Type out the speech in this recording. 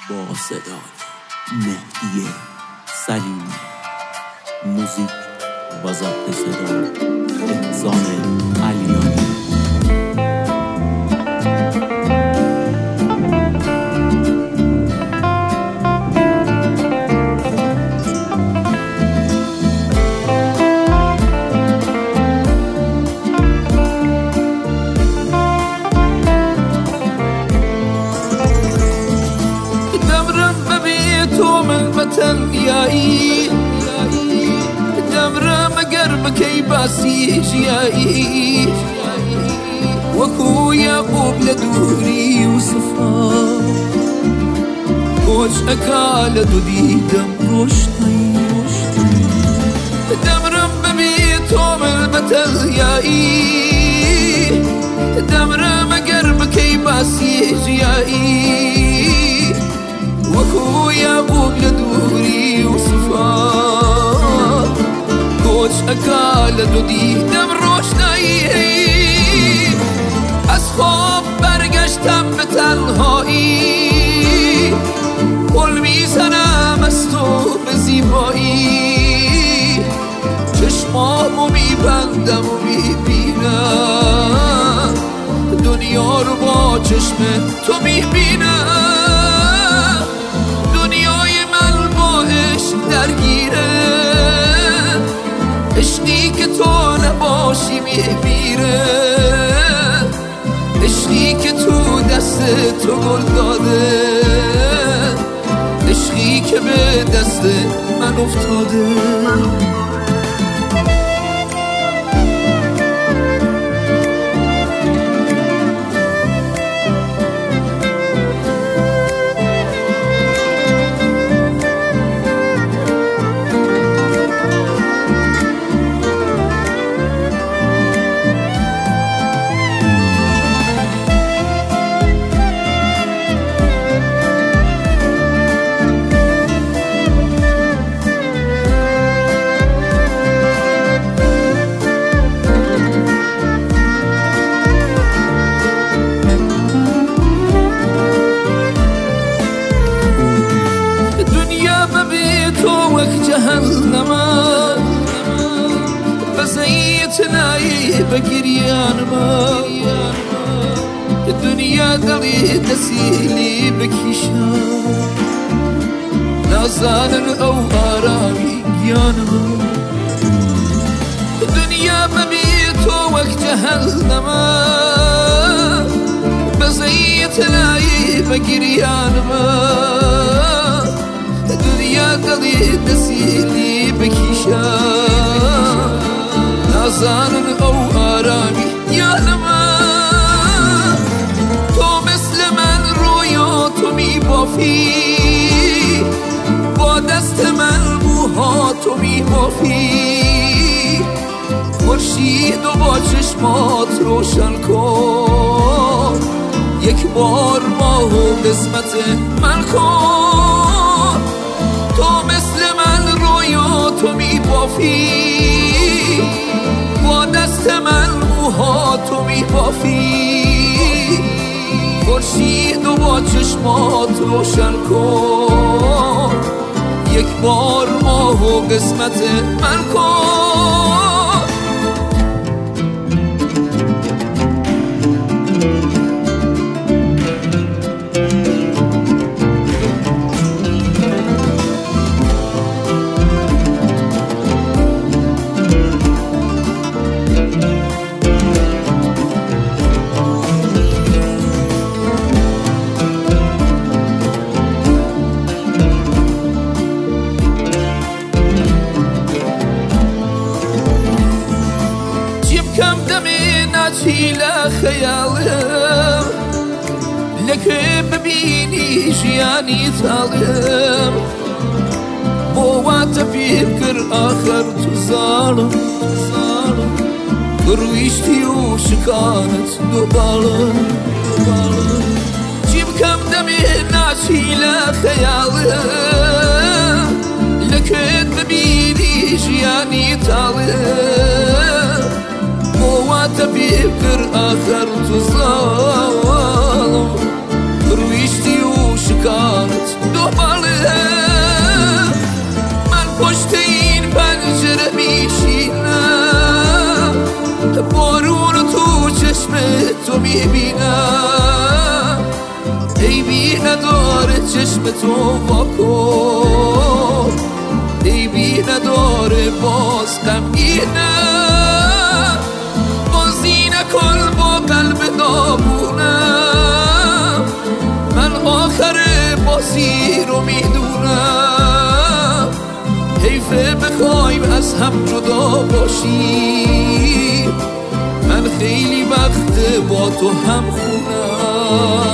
با صدای مهدی سلیمی، موزیک و ضبط صدا احسان علیانی. تنیایی دمرم اگر بکی باسیجیایی وکو یعقوب لدوری یوسفا کوچ اکال دو دیدم روشنی دمرم ببی تومل بتلیایی دمرم اگر بکی باسیجیایی وكو يعقوب لدوري يوسفا كوش اكال دودي دم روشنایی از خواب برگشتم به تنهایی گل میزنم از تو به زیبایی چشمامو میبندم و میبینم دنیا رو با چشم تو میبینم درگیره عشقی که تو نباشی میمیره عشقی که تو دست تو گل داده عشقی که به دست من افتاده جهنم بزيت ناي بكريان ما الدنيا دلي دسيلي بكيشا نازان او غرامي يانما الدنيا ببيت وك جهنم بزيت ناي بكريان ما الدنيا دلي دسيلي بكيشا نازان او آرامي يا لما تو مثل من رویاتو میبافی با دست من موهاتو میبافی خورشید و با چشمات روشن کن یک بار ماه و قسمت من کن تو مثل من رویاتو میبافی با دست من موهاتو میبافی خورشید و با چشمات روشن کن یک بار ماه و قسمت من کن چیلا خیالم لکه ببینی ژیانی تاڵم بۆ واتە پێکر ئاخەر تو زاڵم بڕویشتی و شکانت دووباڵم چی بکەم دەمێ ناچی لە خەیاڵم لەکوێت ببینی ژیانی تاڵم واتە پێکر ئاخەر تو زاڵم بڕویشتی و شکانت میبینم عیبی نداره چشم تو واکن عیبی نداره باز غمگینم بازی نکن با قلب داغونم من آخر بازی رو میدونم حیفه بخوایم از هم جدا باشیم من خیلی وقت با تو هم خونم